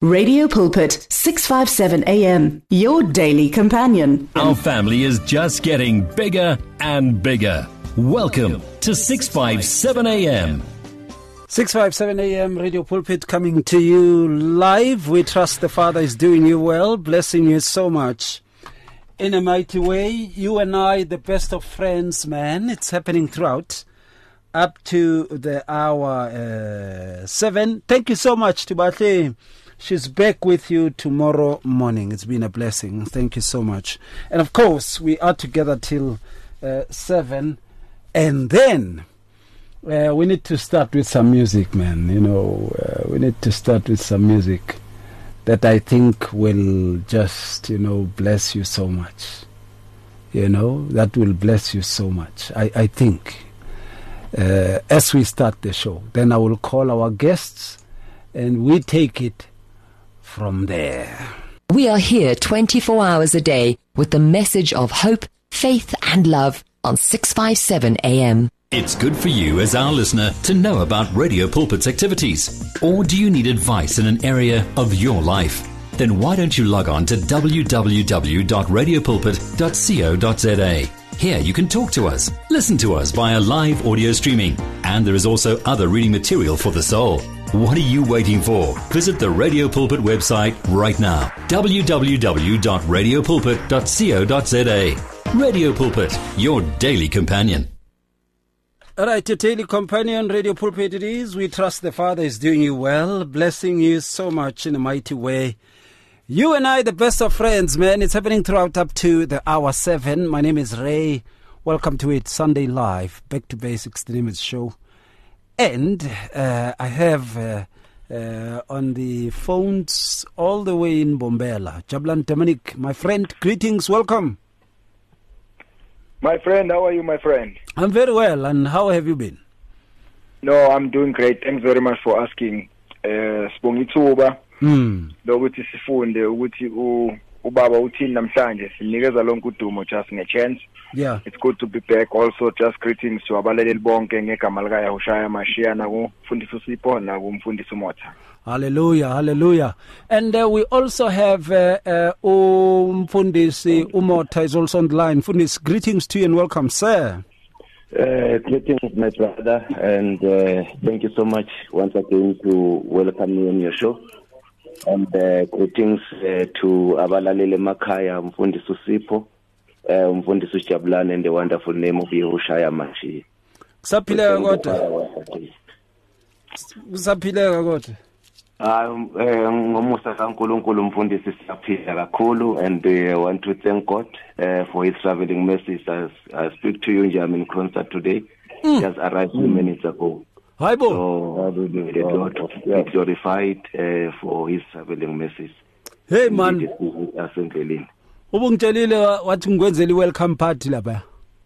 Radio Pulpit, 657 AM, your daily companion. Our family is just getting bigger and bigger. Welcome to 657 AM. 657 AM, Radio Pulpit coming to you live. We trust the Father is doing you well, blessing you so much in a mighty way. You and I, the best of friends, man. It's happening throughout up to the hour 7. Thank you so much to Batle. She's back with you tomorrow morning. It's been a blessing. Thank you so much. And of course, we are together till 7. And then we need to start with some music, man. You know, we need to start with some music that I think will just, bless you so much. That will bless you so much. I think as we start the show, then I will call our guests and we take it from there. We are here 24 hours a day with the message of hope, faith and love on 657 AM. It's good for you as our listener to know about Radio Pulpit's activities. Or do you need advice in an area of your life? Then why don't you log on to www.radiopulpit.co.za. Here you can talk to us, listen to us via live audio streaming, and there is also other reading material for the soul. What are you waiting for? Visit the Radio Pulpit website right now, www.radiopulpit.co.za. Radio Pulpit, your daily companion. All right, your daily companion, Radio Pulpit it is. We trust the Father is doing you well, blessing you so much in a mighty way. You and I, the best of friends, man. It's happening throughout up to the hour 7. My name is Ray. Welcome to it, Sunday Live, Back to Basics, the name of the show. And I have on the phones all the way in Bombela, Jablan Dominic, my friend, greetings, welcome. My friend, how are you, my friend? I'm very well, and how have you been? No, I'm doing great. Thanks very much for asking. Sibongithuba. Lokuthi sifunde ukuthi ubaba uthini namhlanje sinikeza lonke udumo just nge-chance. Yeah. It's good to be back. Also, just greetings to abalaleli bonke ngegama lika Yahushaya Mashiach nakumfundisi uSipho nakumfundisi uMotha. Hallelujah, hallelujah. And we also have Mfundisi Umotha is also on the line. Mfundisi, greetings to you and welcome, sir. Greetings, my brother, and thank you so much once again to welcome me on your show. And greetings to abalaleli emakhaya, Mfundisi uSipho, Mfundisi uJabulane, and the wonderful name of Yahushaya Mashiach. Kusaphileka kodwa. Kusaphileka kodwa. Ngomusa kaNkulunkulu Mfundisi siyaphila kakhulu, and I want to thank God for his traveling mercies as I speak to you. I'm in concert today. Just arrived 2 minutes ago. Hi, Bo. So the Lord be glorified for his traveling mercies. Hey, man. Ubungitshelile wathi ngikwenzele welcome party lapha.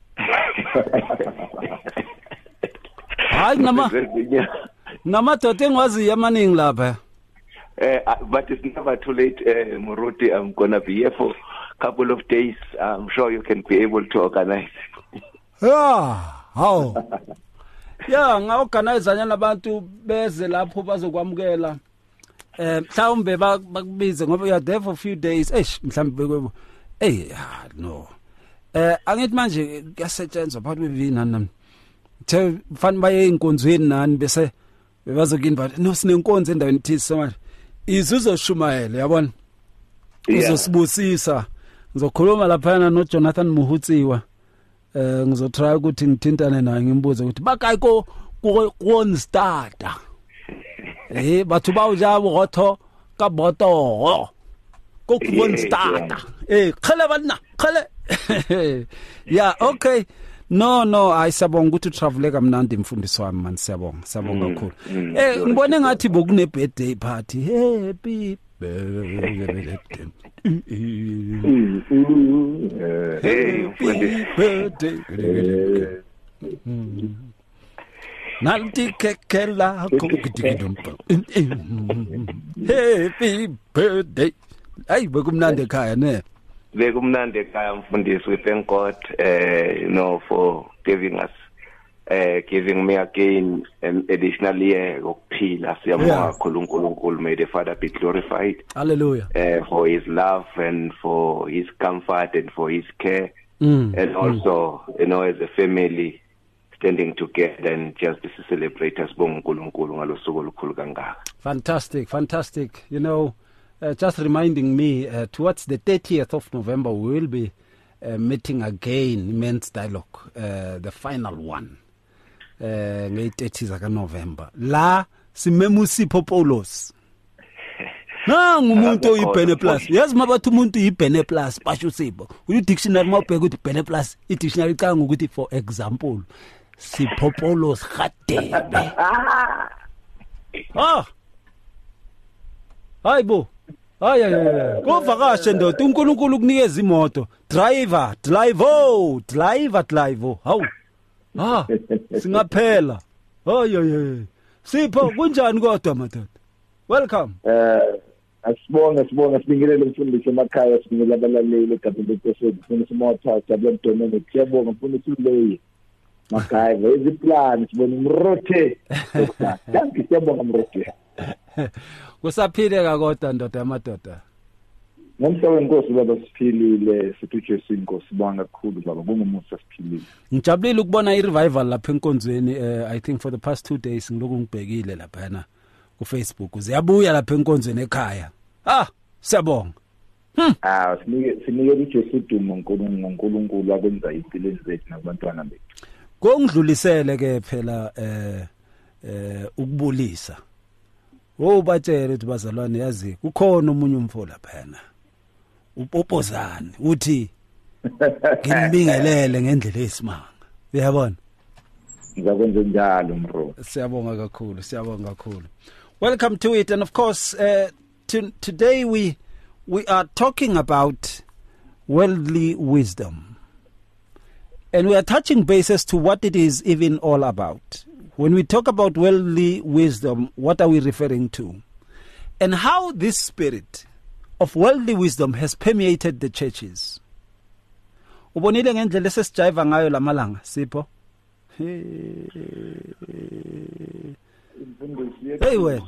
Hayi namadoda engiwaziyo amaningi lapha. But it's never too late, Muruti. I'm gonna be here for a couple of days. I'm sure you can be able to organize. Yeah, how? Yeah, nga-organize nyana abantu beze lapho bazokwamukela. Mhlawumbe bakubize ngoba you are there for a few days. Mhlawumbe no. Angithi manje kuyasetshenzwa phakathi kwevini nami. Fanele baye enkonzweni nani bese bebazokinva. No, sinenkonzo endaweni thize so manje. Izuzoshumayela yabona. Uzosibusisa. Ngizokhuluma lapha no Jonathan Muhutsiwa. Ngizotry ukuthi ngithintane naye ngimbuze ukuthi bakayiko konstata. Batho ba uja botho ka boto. Ko konstata. Khale bana, khale. Yeah, okay. No, ayisabonga ukuthi travel kamnandi Mfundisi wami man, siyabonga kakhulu. Ngibone ngathi bokune birthday party. Happy birthday. Happy birthday. Nanti kekela kokudikidumpa. Happy birthday. Ay bekumnandi ekhaya ne. Bekumnandi ekhaya Mfundisi. We thank God for giving us giving me again an additional year okuphila. Siyabonga uNkulunkulu, may the Father be glorified. Hallelujah. For his love and for his comfort and for his care. And also, as a family standing together and just to celebrate us. Fantastic. Just reminding me, towards the 30th of November, we will be meeting again, Men's Dialogue, the final one. Nge-30th November. La simemusipho Paulos. Nangu umuntu oyibhene plus. Yazi mabathi umuntu uyibhene plus basho sipho. Uyu dictionary mawubheka ukuthi bhene plus, i-dictionary icanga ukuthi for example Sipho Paulos Gadebe. Hayibo. Hayi. Kovakashe ndoda uNkulunkulu ukunikeza imoto. Driver. Hawu. Singaphela. Hayi. Sipho kunjani kodwa madoda? Welcome. Asibonga sibingelele umfundisi emakhaya, sibingelele abalaleli eGabeneteshe, umfundisi Motha, Jabulani Dominic, siyabonga umfundisi uLeyi. Makhaya, iziplan sibona umrothe. Danke siyabonga umrothe. Kusaphile kodwa ndoda amadoda. Ngomhla wenkosi baba siphilile, sithi Jesu inkosi sibonga kakhulu baba, kungumusa siphilile. Ngijabulile ukubona i-revival lapha enkonzweni. I think for the past 2 days ngiloko ngibhekile lapha ku Facebook. Ziyabuya lapha enkonzweni ekhaya. Siyabonga. Sinikele uJesu udumo uNkulunkulu akwenza impilo zethu nabantwana bethu. Kongidlulisele ke phela ukubulisa. Batshele ukuthi bazalwane yazi kukhona umunye umfo lapha upopozane uthi nginibingelele ngendlela esimanga. Uyabona? Ngizakwenza njalo mro. Siyabonga kakhulu. Welcome to it, and of course today we are talking about worldly wisdom. And we are touching bases to what it is even all about. When we talk about worldly wisdom, what are we referring to? And how this spirit of worldly wisdom has permeated the churches. Ubonile ngendlela esesijiva ngayo lamalanga, Sipho? Hey wena.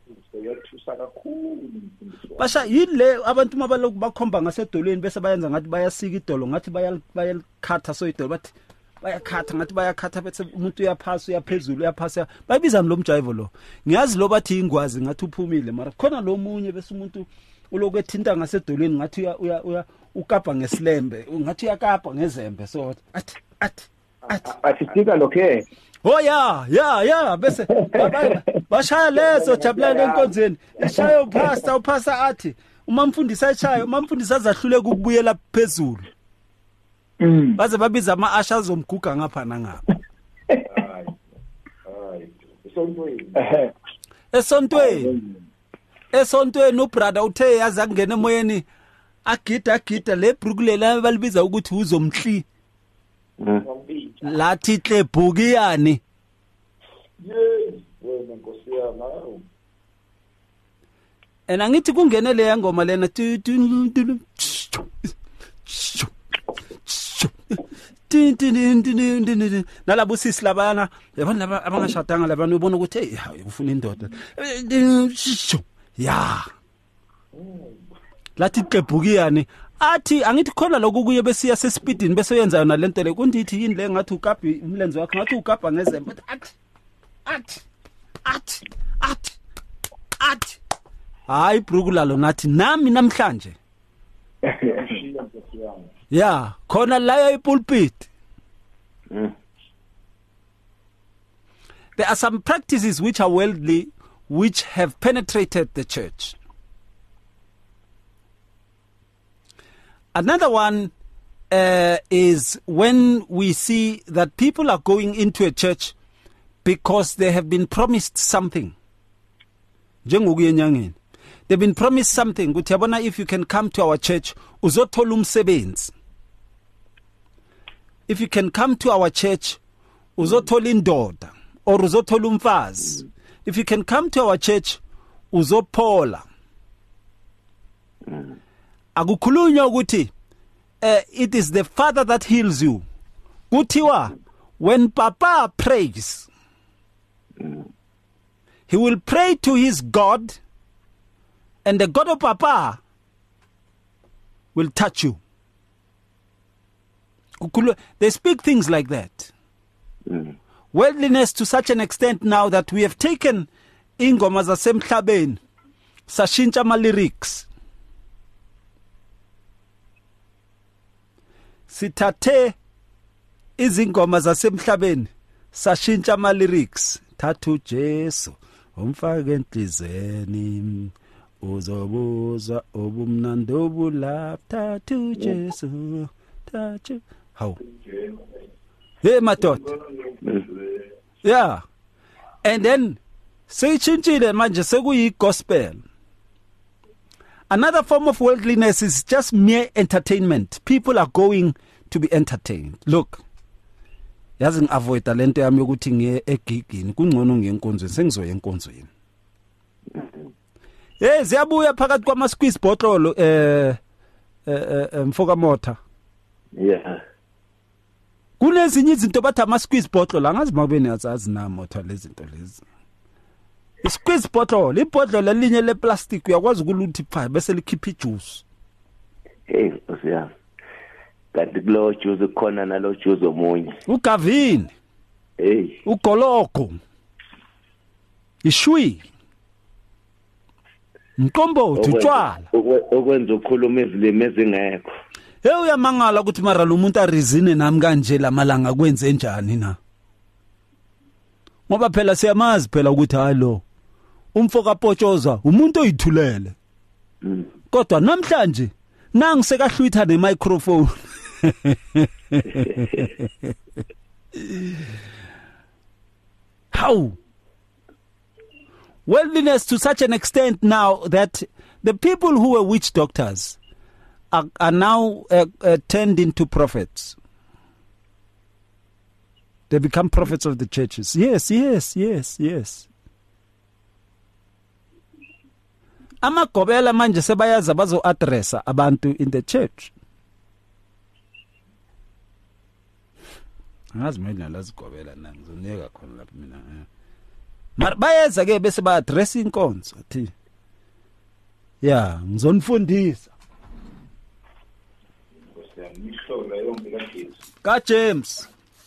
Basha yile abantu mabaloku bakhomba ngasedolweni bese bayenza ngathi bayasika idolo ngathi bayalikhatha so idolo bathi bayakhatha bese umuntu uyaphasa uyaphezulu uyaphasa bayibiza lo mjivo lo. Ngiyazi lo bathi ingwazi ngathi uphumile mara khona lo munye bese umuntu ulokethinta ngasedolweni ngathi ukapa ngesilembe ngathi uyakapa ngezembe so athika lokhe. Yeah bese bashaya lezo Jabulani enkonzweni ishaya uphasa athi umamfundisi eshaya umamfundisi azahluleka ukubuyela phezulu. Baze babiza ama-asha azomguga ngapha nangapha. Esontweni ubrother uthe yaza kungena emoyeni agida le brukulela balibiza ukuthi uzomhli. Lathi hle bhukiyani. Wena Nkosi yami. Angithi kungene le ngoma lena nalabo sisi labana yabona abangashadanga labana ubona ukuthi hey ufuna indoda lathi qebhukiyani athi angithi khona lokhu kuye besiya sespeedini bese yenza yona lento le kundithi yini le ngathi ukabhi umlenze wakhe ngathi ukabha ngezembe athi hayi brukulalo nathi nami namhlanje khona la epulpit. There are some practices which are worldly, which have penetrated the church. Another one is when we see that people are going into a church because they have been promised something. They've been promised something. If you can come to our church, uzothola umsebenzi. If you can come to our church, uzothola indoda or uzothola umfazi. If you can come to our church, uzophola. Akukhulunywa ukuthi it is the Father that heals you. Kuthiwa when Papa prays, he will pray to his God, and the God of Papa will touch you. They speak things like that. Worldliness to such an extent now that we have taken ingoma zasemhlabeni sashintsha ama lyrics. Sithathe izingoma zasemhlabeni sashintsha ama lyrics. Thathu Jesu umfake enhlizweni uzobuza obumnandi obulapha. Thathu Jesu thathu. How? Hey, madoda. Yeah. And then seyichinchile manje sekuyi gospel. Another form of worldliness is just mere entertainment. People are going to be entertained. Look. Yazi ngiavoid talento yami yokuthi ngiye egigini kungcono ngiyenkonzweni sengizoya enkonzweni. Ziyabuya phakathi kwama squeeze bottle mfoka motha. Yeah. Kunezinye izinto bathi ama squeeze bottle angazi makubeni yazazi na motha lezi zinto lezi. I squeeze bottle, ibottle lelinye le plastic uyakwazi ukuluthi pha bese likhipha ijuice. Hey, yeah. Kanti kulo juice khona nalo juice omunye. Ugavini. Hey. Ugoloko. Ishwi. Mkombo utshwala. Okwenza ukukhuluma izilimi ezingekho. Uyamangala ukuthi mara lo muntu arizine nami kanje lamalanga kwenze njani na? Ngoba phela siyamazi phela ukuthi hayi lo umfoka Potshoza umuntu oyithulele. Kodwa namhlanje nangi sekahlwitha ne microphone. How? Worldliness to such an extent now that the people who were witch doctors are now turned into prophets. They become prophets of the churches. Yes. Amagobela manje sebayaza bazo addressa abantu in the church. Ngazi mina lazigobela na ngizonika khona lapha mina. Mara bayeza ke bese ba address inkonzo athi. Yeah, ngizonifundisa. Ka James.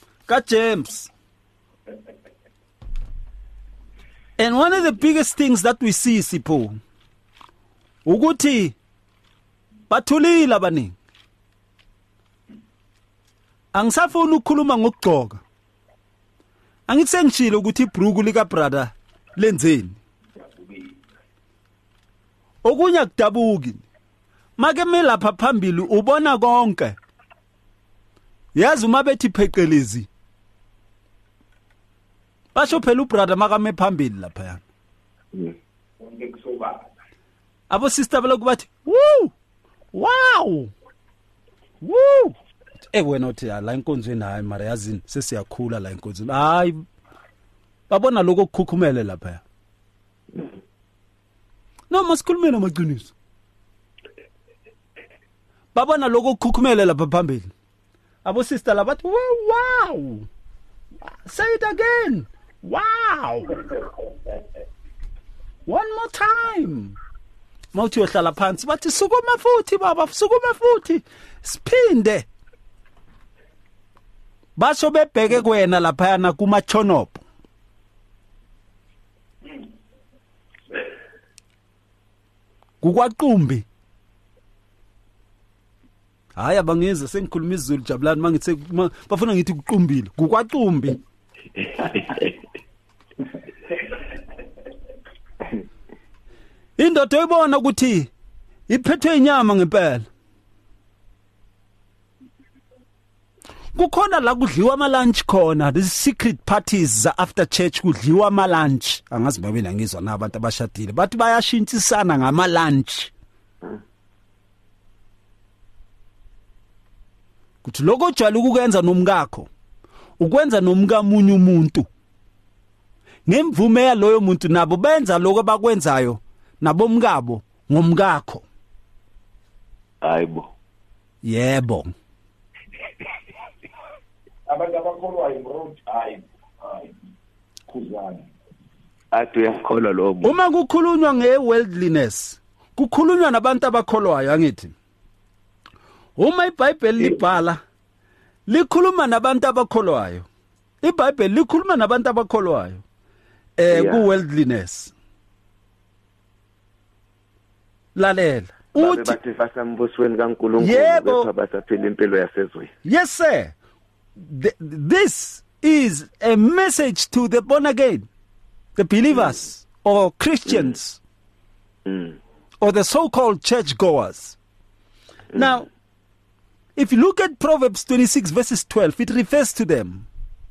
And one of the biggest things that we see Sipho ukuthi bathulile abaningi. Angisafuna ukukhuluma ngokugcoka. Angithi sengishilo ukuthi ibruku lika brother lenzeni. Okunya kudabuki. Make melapha phambili ubona konke. Yazi uma bethi pheqelezi. Basho phela ubrother makame phambili lapha yana. Abo sister baloku bathi, "Woo! Wow! Woo!" Wena uthi la inkonzweni hayi mara yazini sesiyakhula la inkonzweni. Hayi. Babona lokho ukukhukhumele lapha. No masikhulumela amaqiniso. Babona lokho ukukhukhumele lapha phambili. Abo sister la bathi, "Wow! Say it again. Wow! One more time." Mawuthi uyohlala phansi bathi sukuma futhi baba, sukuma futhi. Siphinde. Basho bebheke kwena lapha yana kuma chonopo. Kukwaqumbi. Hayi abangize sengikhuluma isiZulu Jabulani mangithi bafuna ngithi kuqumbile. Kukwaqumbi. Indoda oyibona ukuthi iphethwe inyama ngempela. Kukhona la kudliwa ama lunch khona, the secret parties za after church kudliwa ama lunch. Angazi babena ngizwa nabantu abashadile bathi bayashintshisana ngama lunch. Kuthi lokho jwala ukwenza nomkakho. Ukwenza nomkamunye umuntu. Ngemvume yaloyo muntu nabo benza lokho abakwenzayo nabomkabo ngomkakho. Hayibo. Yebo. abantu abakholwayo bro hayi khuzana athi uyakholwa lo uma kukhulunywa ngeworldliness kukhulunywa nabantu abakholwayo angithi uma iBhayibheli libhala likhuluma nabantu abakholwayo iBhayibheli likhuluma nabantu abakholwayo ku-worldliness lalela uthi bathi basambusweni kaNkulunkulu basaphila impilo yasezweni. Yes sir. This is a message to the born again, the believers or Christians or the so-called churchgoers. Now, if you look at Proverbs 26 verses 12, it refers to them.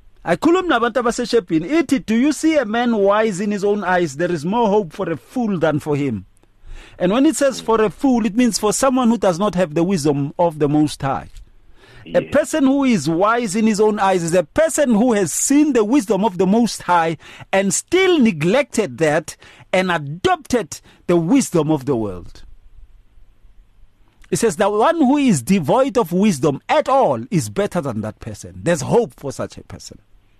Do you see a man wise in his own eyes? There is more hope for a fool than for him. And when it says for a fool, it means for someone who does not have the wisdom of the Most High. Yes. A person who is wise in his own eyes is a person who has seen the wisdom of the Most High and still neglected that and adopted the wisdom of the world. It says the one who is devoid of wisdom at all is better than that person. There's hope for such a person.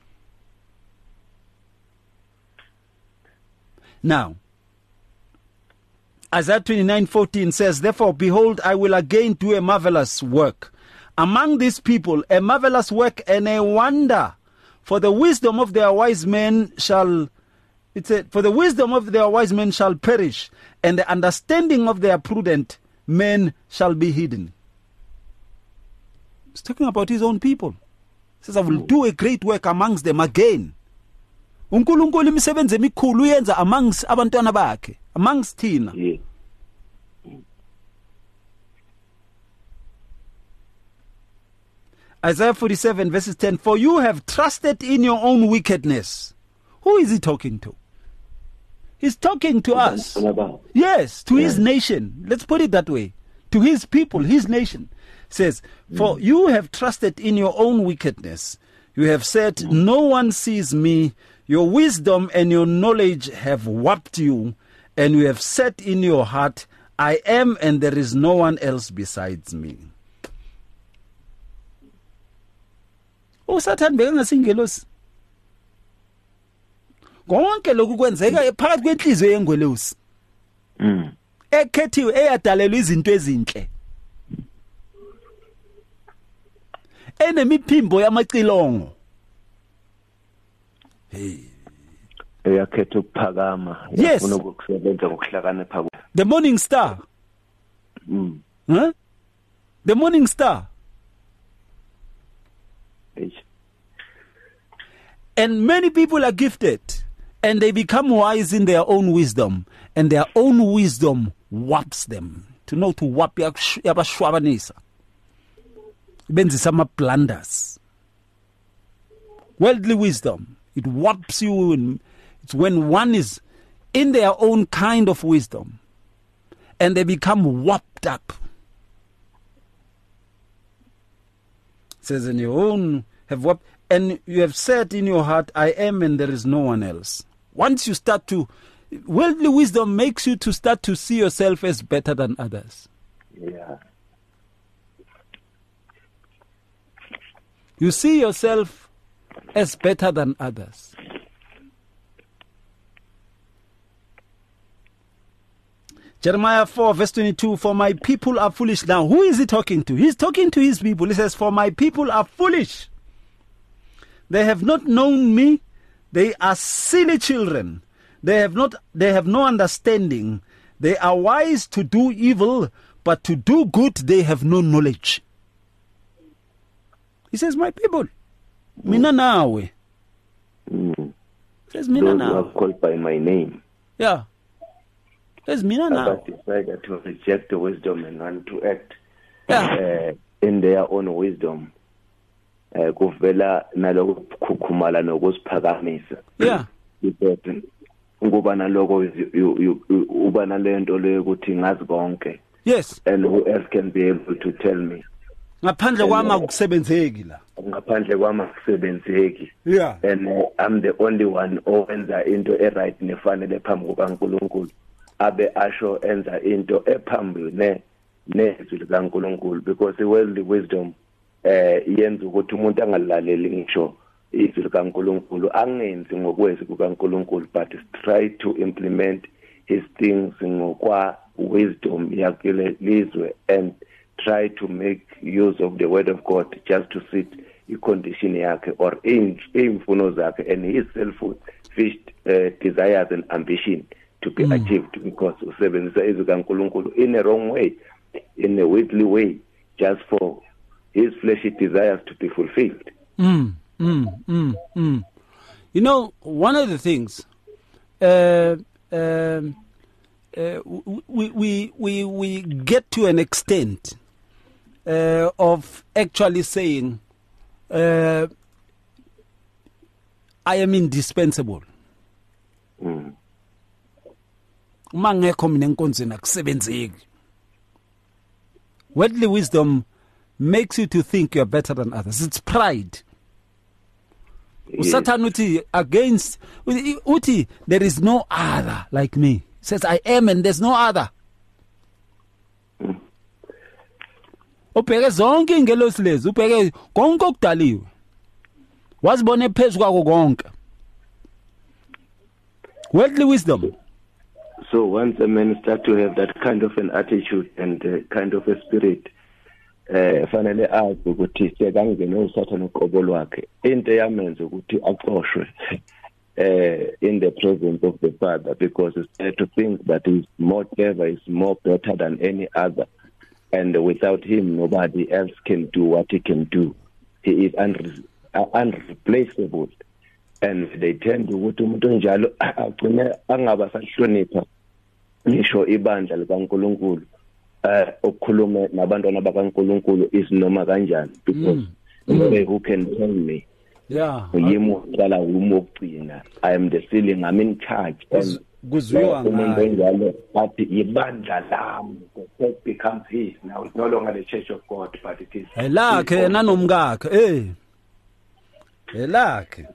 Now, Isaiah 29:14 says, therefore, behold, I will again do a marvelous work among these people, a marvelous work and a wonder. For the wisdom of their wise men shall, for the wisdom of their wise men shall perish, and the understanding of their prudent men shall be hidden. He's talking about his own people. He says, I will do a great work amongst them again. uNkulunkulu imisebenzi emikhulu uyenza amongst abantwana bakhe, amongst thina. Yeah. Isaiah 47 verses 10, for you have trusted in your own wickedness. Who is he talking to? He's talking to us. Yes, to his nation. Let's put it that way. To his people, his nation. Says, for you have trusted in your own wickedness. You have said, no one sees me. Your wisdom and your knowledge have warped you. And you have said in your heart, I am and there is no one else besides me. uSathane bekangasingelosi konke lokhu kwenzeka phakathi kwenhliziyo yengwelosi ekhethiwe eyadalelwa izinto ezinhle enemiphimbo yamacilongo eyakhetha ukuphakama yafuna ukusebenza ngokuhlakanipha the morning star the morning star. And many people are gifted and they become wise in their own wisdom, and their own wisdom warps them. To know to warp yabashwabanisa. Benzisa ama blunders. Worldly wisdom, it warps you, and it's when one is in their own kind of wisdom and they become warped up. It says in your own have warped, and you have said in your heart, I am and there is no one else. Once you start to, worldly wisdom makes you to start to see yourself as better than others. Yeah. You see yourself as better than others. Jeremiah 4 verse 22, for my people are foolish. Now, who is he talking to? He's talking to his people. He says, for my people are foolish. They have not known me. They are silly children. They have no understanding. They are wise to do evil, but to do good they have no knowledge. He says, my people, mina nawe. Says mina nawe. Those who are called by my name. Yeah. Says mina nawe. But decided to reject the wisdom and want to act in their own wisdom. Kuvela naloko kukhukhumala nokusiphakamisa. Yeah. Ngoba naloko uba nalento leyo ukuthi ngazi konke. Yes. And who else can be able to tell me? Ngaphandle kwami akusebenzeki la. Ngaphandle kwami akusebenzeki. Yeah. And I'm the only one owenza into eright nefanele phambi kukaNkulunkulu. Abe asho enza into ephambili nezwi likaNkulunkulu, because the worldly wisdom yenza ukuthi umuntu angalaleli ngisho izwi likaNkulunkulu angenzi ngokwezi kukaNkulunkulu, but try to implement his things ngokwa wisdom yakhe lizwe and try to make use of the word of God just to suit i-condition yakhe or imfuno zakhe and his selfish desires and ambition to be achieved, because usebenzisa izwi kaNkulunkulu in a wrong way, in a worldly way, just for his fleshy desires to be fulfilled. You know, one of the things we get to an extent of actually saying I am indispensable. Uma ngekho mina enkonzweni akusebenzeki. Worldly wisdom makes you to think you are better than others. It's pride. Satan uthi against uthi there is no other like me. He says I am and there's no other. Ubheke zonke ingelosi lezi, ubheke konke okudaliwe. Wazibone phezu kwako konke. Worldly wisdom. So once a man starts to have that kind of an attitude and kind of a spirit, fanele azi ukuthi sekangene uSathane uqobo lwakhe, into yamenza ukuthi aqoshwe in the presence of the Father, because it's there to think that he's more clever, he's more better than any other, and without him nobody else can do what he can do. He is unreplaceable, and they tend to ukuthi umuntu njalo agcine angaba sahlonipha ngisho ibandla likaNkulunkulu, okukhuluma nabantwana bakaNkulunkulu is noma kanjani, because nobody who can tell me yimuqala umogcina, I am the ceiling, I'm in charge, and kuzwiwa ngayo athi ibandla lami, the church becomes his. Now it's no longer the church of God, but it is elakhe nanomkakhe elakhe.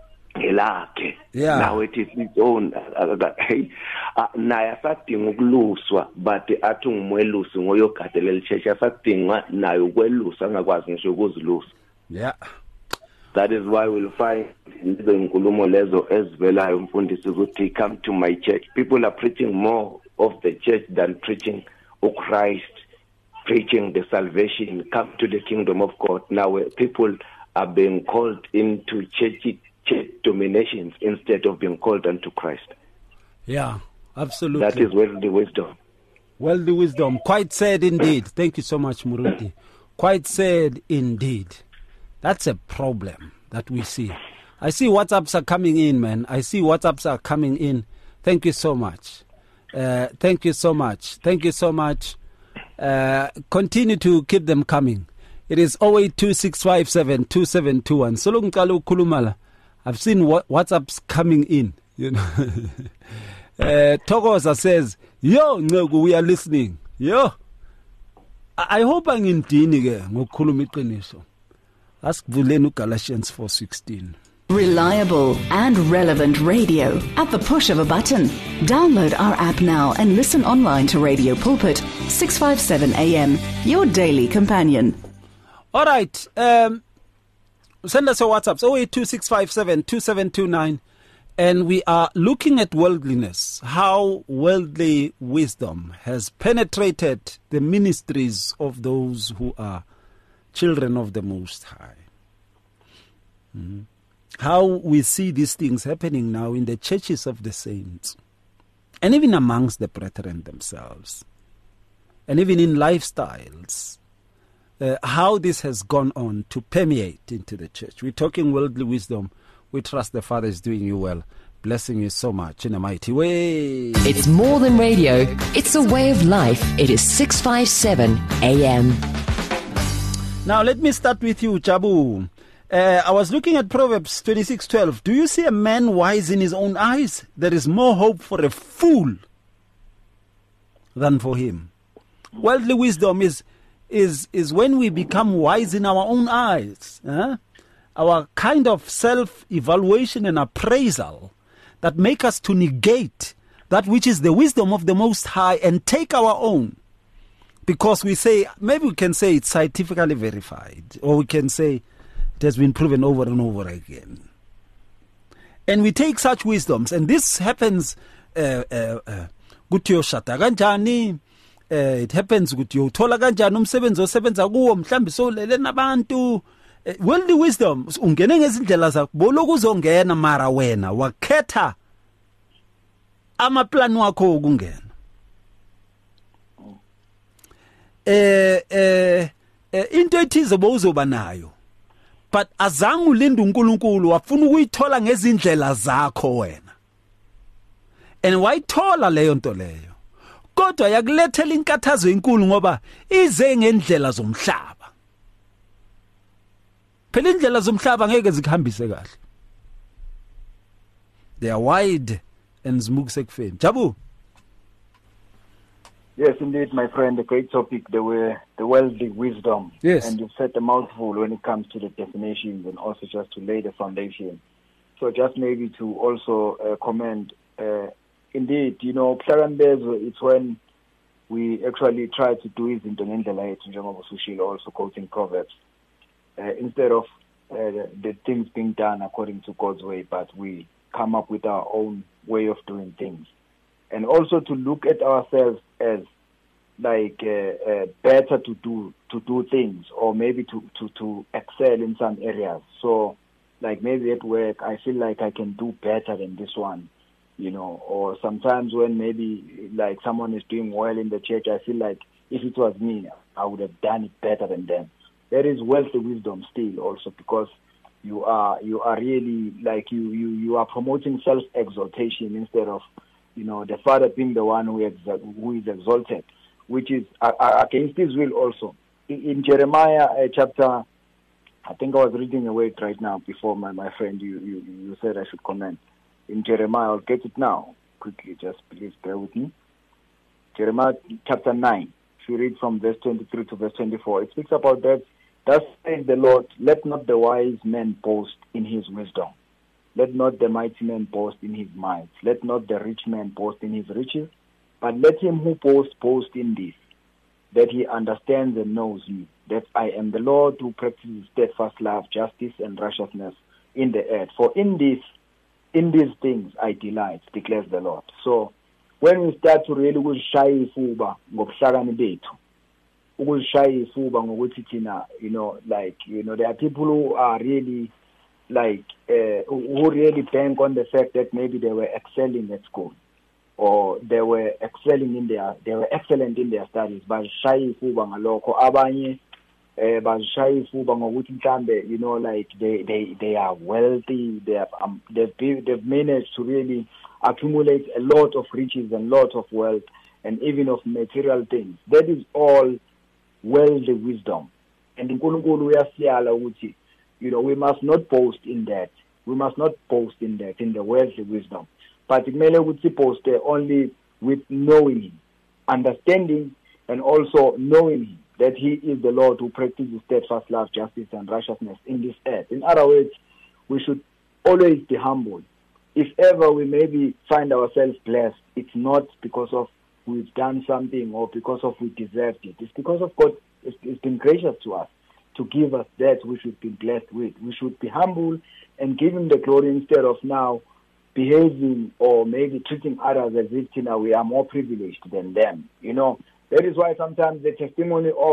Now it is his own. Naye asadinga ukuluswa, but athi ngumwelusi ngoyogadela lechurch, asadinga naye ukweluswa, angakwazi ngisho ukuzilusa. That is why we'll find the inkulumo lezo ezivelayo umfundisi ukuthi come to my church. People are preaching more of the church than preaching of Christ, preaching the salvation. Come to the kingdom of God. Now people are being called into church dominations instead of being called unto Christ. Yeah, absolutely. That is worldly wisdom. Worldly wisdom. Quite sad indeed. Thank you so much, Muruti. Quite sad indeed. That's a problem that we see. I see WhatsApps are coming in, man. I see WhatsApps are coming in. Thank you so much. Thank you so much. Thank you so much. Continue to keep them coming. It is 0826572721. Solo ngicala ukhuluma. I've seen WhatsApps coming in, you know. Togoza says, yo, Nqeku, we are listening. Yo. I hope angindini ke ngokukhuluma iqiniso. Asikuvuleni Galatians 4:16. Reliable and relevant radio at the push of a button. Download our app now and listen online to Radio Pulpit 657 AM, your daily companion. All right. Send us your WhatsApps 0826572729, and we are looking at worldliness, how worldly wisdom has penetrated the ministries of those who are children of the Most High. How we see these things happening now in the churches of the saints, and even amongst the brethren themselves, and even in lifestyles. How this has gone on to permeate into the church. We're talking worldly wisdom. We trust the Father is doing you well, blessing you so much in a mighty way. It's more than radio. It's a way of life. It is 657 AM. Now let me start with you, Jabu. I was looking at Proverbs 26:12. Do you see a man wise in his own eyes? There is more hope for a fool than for him. Worldly wisdom is when we become wise in our own eyes. Our kind of self-evaluation and appraisal that make us to negate that which is the wisdom of the Most High and take our own. because maybe we can say it's scientifically verified, or we can say it has been proven over and over again. And we take such wisdoms, and this happens kuthi yoshada kanjani, it happens kuthi uthola kanjani umsebenzi osebenza kuwo mhlambi solele nabantu. Worldly wisdom ungene ngezindlela zakho boloku uzongena mara wena wakhetha amaplan wakho ukungena. Into ethize bowuzoba nayo, but azange ulinde uNkulunkulu, wafuna ukuyithola ngezindlela zakho wena, and wayithola leyo nto leyo, kodwa yakulethela inkathazo enkulu ngoba ize ngendlela zomhlaba. Phela indlela zomhlaba ngeke zikuhambise kahle, they are wide and smooth sekufeni. Jabu. Yes, indeed, my friend, a great topic, the worldly wisdom. Yes. And you've said a mouthful when it comes to the definitions and also just to lay the foundation. So just maybe to also comment, indeed, Klarambezo, it's when we actually try to do it in the ngendlela yethu njengoba usushilo, also quoting Proverbs, instead of the things being done according to God's way, but we come up with our own way of doing things. And also to look at ourselves as like better to do things, or maybe to excel in some areas. So like maybe at work I feel like I can do better than this one, or sometimes when maybe like someone is doing well in the church, I feel like if it was me, I would have done it better than them. There is wealthy wisdom still also, because you are really like you are promoting self-exaltation instead of the Father being the one who is exalted, which is against His will also. In Jeremiah chapter, I think I was reading a word right now before my friend, you said I should comment. In Jeremiah, I'll get it now, quickly, just please bear with me. Jeremiah chapter 9, if you read from verse 23 to verse 24, it speaks about that. Thus says the Lord, let not the wise man boast in his wisdom. Let not the mighty man boast in his might. Let not the rich man boast in his riches. But let him who boasts boast in this, that he understands and knows me, that I am the Lord who practices steadfast love, justice, and righteousness in the earth. For in these things I delight, declares the Lord. So when we start to really ukuzishaya ifuba ngobuhlakani bethu, ukuzishaya ifuba ngokuthi thina, there are people who are really who really bank on the fact that maybe they were excelling at school, or they were excellent in their studies. Bazishaya ifuba ngalokho, abanye bazishaya ifuba ngokuthi mhlambe they are wealthy, they've managed to really accumulate a lot of riches and lot of wealth and even of material things. That is all worldly wisdom. And uNkulunkulu uyasiyala ukuthi we must not boast in that. We must not boast in that, in the worldly wisdom. But kumele ukuthi boast only with knowing Him, understanding, and also knowing Him, that He is the Lord who practices steadfast love, justice, and righteousness in this earth. In other words, we should always be humble. If ever we maybe find ourselves blessed, it's not because of we've done something or because of we deserved it. It's because of God. It's been gracious to us to give us that which we've been blessed with. We should be humble and give Him the glory instead of now behaving or maybe treating others as if we are more privileged than them. That is why sometimes the testimony of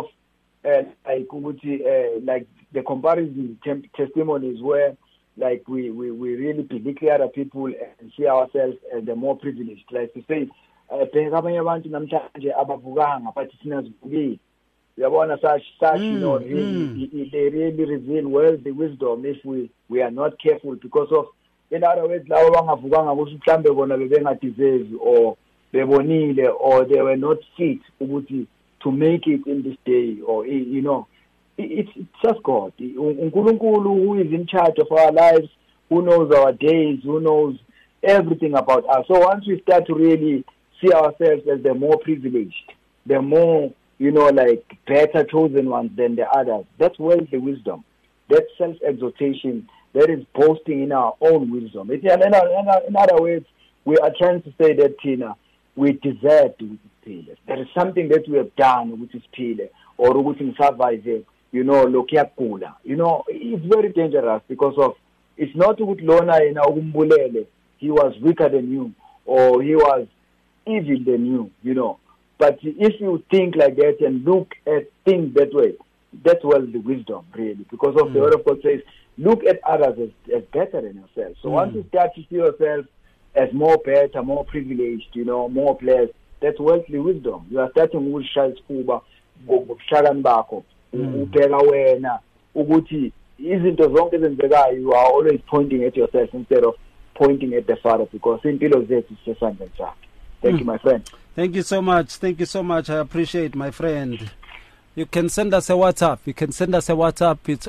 like the comparison testimonies where like we really belittle other people and see ourselves as the more privileged. Like to say, abanye abantu namhlanje abavukanga but thina sivukile. Uyabona such they really reveal worldly wisdom if we are not careful, because of, in other words, labo bangavukanga kusho mhlambe bona bebengadeserve or bebonile or they were not fit ukuthi to make it in this day, or it's just God. uNkulunkulu who is in charge of our lives, who knows our days, who knows everything about us. So once we start to really see ourselves as the more privileged, the more better chosen ones than the others, that's worldly wisdom. That's self-exaltation. That is boasting in our own wisdom. In other words, we are trying to say that, we deserve ukuthi siphile. There is something that we have done ukuthi siphile or ukuthi ngisurvive, lokhu yakugula. It's very dangerous because of it's not ukuthi lona yena ukumbulele he was weaker than you or he was evil than you, But if you think like that and look at things that way, that's the wisdom, really. Because of the word of God says, look at others as better than yourself. So once you start to see yourself as more better, more privileged, more blessed, that's worldly wisdom. You are starting with Shalskuba, Shagan Bako, Upela Wena, Uguti, izinto zonke ezenzekayo, you are always pointing at yourself instead of pointing at the Father, because in Pilos is just something. Thank you, my friend. Thank you so much. Thank you so much. I appreciate, my friend. You can send us a WhatsApp. It's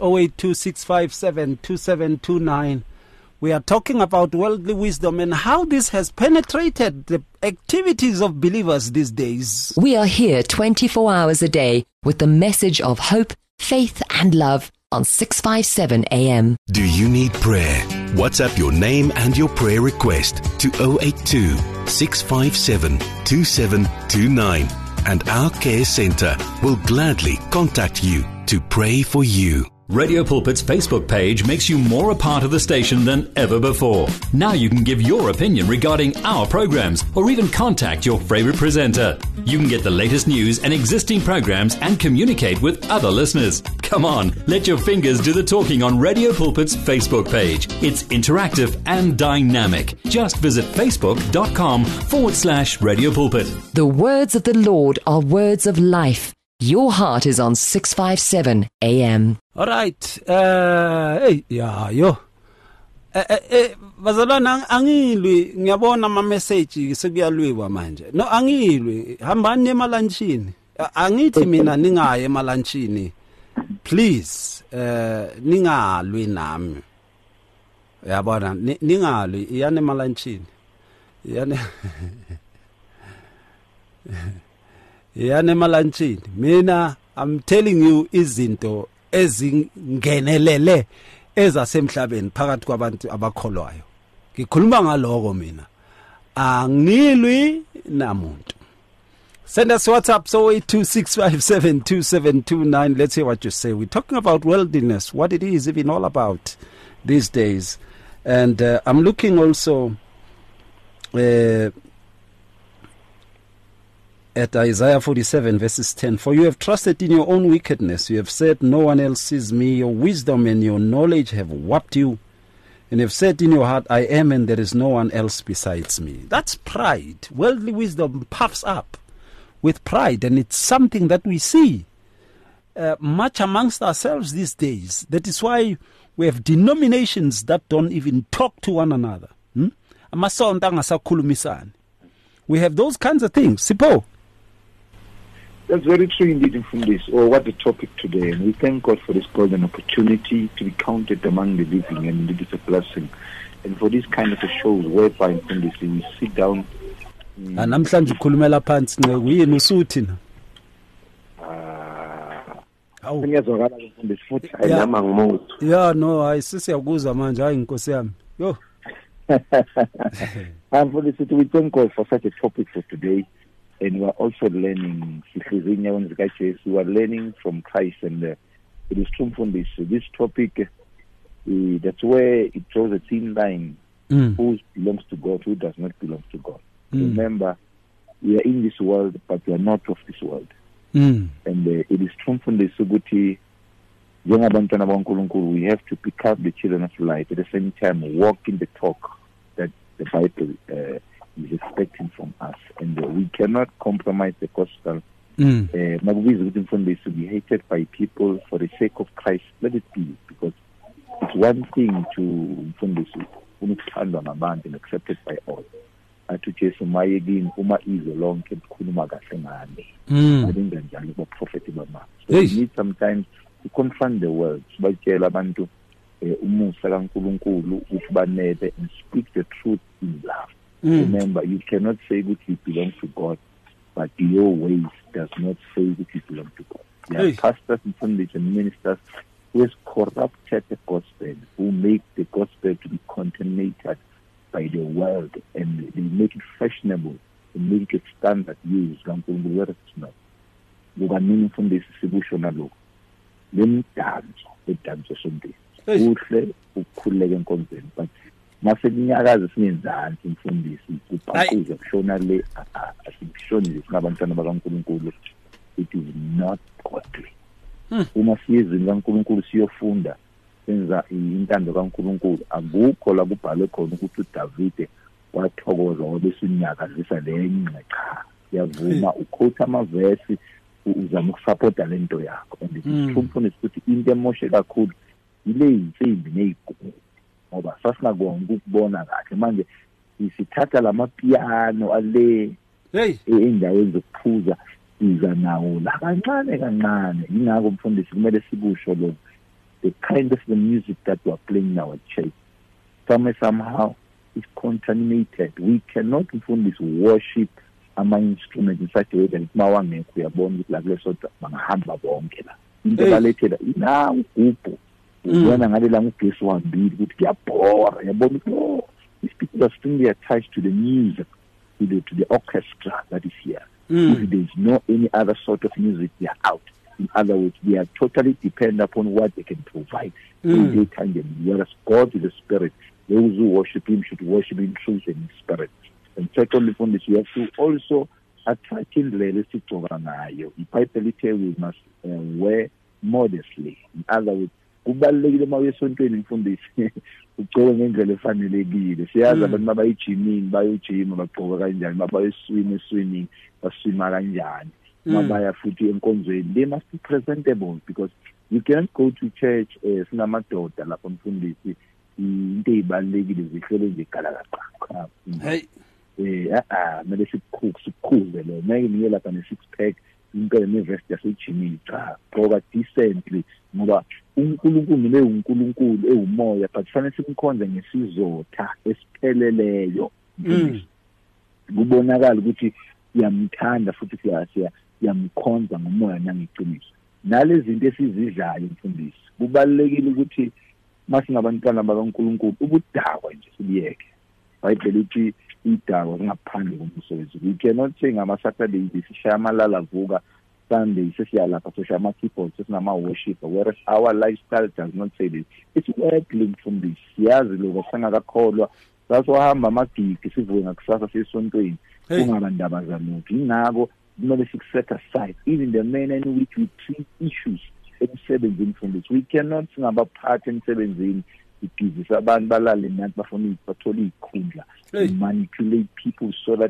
0826572729. We are talking about worldly wisdom and how this has penetrated the activities of believers these days. We are here 24 hours a day with the message of hope, faith and love on 657 AM. Do you need prayer? WhatsApp your name and your prayer request to 082 657 2729 and our care centre will gladly contact you to pray for you. Radio Pulpit's Facebook page makes you more a part of the station than ever before. Now you can give your opinion regarding our programs or even contact your favorite presenter. You can get the latest news and existing programs and communicate with other listeners. Come on, let your fingers do the talking on Radio Pulpit's Facebook page. It's interactive and dynamic. Just visit facebook.com/Radio Pulpit. The words of the Lord are words of life. Your heart is on 657 AM. All right. Bazalwana angilwi ngiyabona ama message sekuyalwiwa manje. No angilwi hambani emalunchini. Angithi mina ningaye emalunchini. Please ningalwi nami. Uyabona ningalwi iyane emalunchini. Iyane iyane emalunchini. Mina I'm telling you izinto ezingenelele ezasemhlabeni phakathi kwabantu abakholwayo. Ngikhuluma ngaloko mina. Angilwi namuntu. Send us WhatsApp 0826572729. Let's hear what you say. We're talking about worldliness, what it is even all about these days. And I'm looking also at Isaiah 47 verses 10. For you have trusted in your own wickedness. You have said, no one else sees me. Your wisdom and your knowledge have warped you. And you have said in your heart, I am and there is no one else besides me. That's pride. Worldly wisdom puffs up with pride. And it's something that we see much amongst ourselves these days. That is why we have denominations that don't even talk to one another. We have those kinds of things. Sipo? That's very true indeed from this, or what the topic today. And we thank God for this golden opportunity to be counted among the living, and indeed it's a blessing. And for this kind of a shows whereby from this we sit down. Namhlanje ukhulumela phansi nceku yini usuthi na? Ngiyazwakala mfundisi futhi ayinama ngimoto. Yeah, no, ayisiyakuzwa manje hayi inkosi yami. Yo. And for this, we thank God for such a topic for today. And we are also learning. We are learning from Christ, and it is true from this topic. That's where it draws a thin line. Who belongs to God, who does not belong to God. Remember, we are in this world, but we are not of this world. And it is true from this. We have to pick up the children of light. At the same time, walk in the talk that the Bible is expecting from us, and we cannot compromise the gospel. To be hated by people for the sake of Christ. Let it be, because it's one thing to understand and accepted by all. To chase my again, Uma is long kept Kunumagasengani. I think that profitable man. So we need sometimes to confront the world. And speak the truth in love. Remember, you cannot say that you belong to God, but your ways does not say that you belong to God. There are pastors and ministers who has corrupted the gospel, who make the gospel to be contaminated by the world, and they make it fashionable make it standard use kaNkulunkulu where it's not kukaningi umfundisi sikusho nalokho lemdanso sonke uhle ukukhuleka enkonzweni but mase kunyakaza sinenzansi umfundisi ubhaquza kushona le asikushoni lesingabantwana bakaNkulunkulu it is not godly uma siyezini kaNkulunkulu siyofunda senza intando kaNkulunkulu akukho la kubhalwe khona ukuthi uDavide wathokoza ngoba esinyakazisa lenxe cha yavuma ukhotha amavesi uzama ukusupporta lento yakho and umfundisi ukuthi into emoshe kakhulu ile insimbi nezigugu ngoba sasingakonga ukubona kahle manje isithatha lamapiano ale endaweni zokuphuza iza nawo la kancane ingakho umfundisi kumele sikusho lo the kind of the music that we are playing now at church somehow is contaminated. We cannot umfundisi worship ama-instruments in such a way that mawangekho uyabona ukuthi la kule sodwa bangahamba bonke la into balethela ina ugubhu ubona ngale la ngugesi wambili ukuthi kuyabhora yabona ukuthi these people are strongly attached to the music to the orchestra that is here. If there is no any other sort of music, they are out. In other words, they are totally dependent upon what they can provide in daytime. Whereas God is a spirit, those who worship Him should worship in truth and in spirit. And secondly, from this, you have to also attract in realistic ngayo. We must wear modestly. In other words, kubalekile mawesontweni mfundisi ugcoke ngendlela efanelekile siyazi abantu mabayijimini bayojima bagcoka kanjani mabayeswini baswima kanjani mabaya futhi enkonzweni they must be presentable because you can't go to church sinamadoda lapho mfundisi into ezibalekile zihlele nje galakaqa mele sikukhuze lo ngeke niye lapha ne-six pack impela ne-vest yasejimini cha gcoka decently ngoba uNkulunkulu uNkulunkulu ewumoya but fanele simkhonze ngesizotha esipheleleyo kubonakala ukuthi siyamthanda futhi siyamkhonza ngomoya nangeqiniso nalezi zinto esizidlayo mfundisi kubalekile ukuthi masingabantwana bakaNkulunkulu ubudakwa nje sibiyeke bayibhela ukuthi idakwa ngaphandle komsebenzi we cannot say ngama-Saturday sishaya amalala vuka Sunday sesiyalapha sishaya ama-keyboard sesinama-worship whereas our lifestyle does not say this it's worldly mfundisi siyazi lokho singakakholwa sasihamba amagigi sivuke ngakusasa sesontweni kungabandaba zalutho ingako kumele siku-set aside even the manner in which we treat issues emsebenzini mfundisi we cannot singabaphathi emsebenzini ibhizinisi abantu balale nathi bafuna bathole izikhundla manipulate people so that